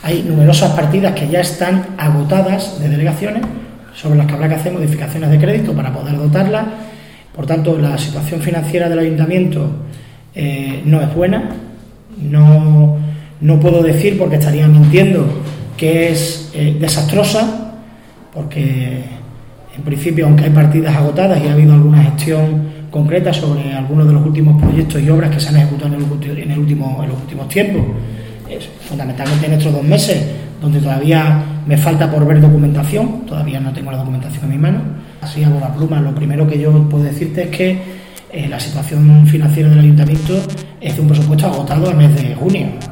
Hay numerosas partidas que ya están agotadas de delegaciones, sobre las que habrá que hacer modificaciones de crédito para poder dotarlas. Por tanto, la situación financiera del ayuntamiento no es buena. No puedo decir, porque estaría mintiendo, que es desastrosa, porque en principio, aunque hay partidas agotadas y ha habido alguna gestión concreta sobre algunos de los últimos proyectos y obras que se han ejecutado en los últimos tiempos, fundamentalmente en estos 2 meses, donde todavía me falta por ver documentación, todavía no tengo la documentación en mi mano. Así, a bola pluma, lo primero que yo puedo decirte es que la situación financiera del ayuntamiento es de un presupuesto agotado al mes de junio.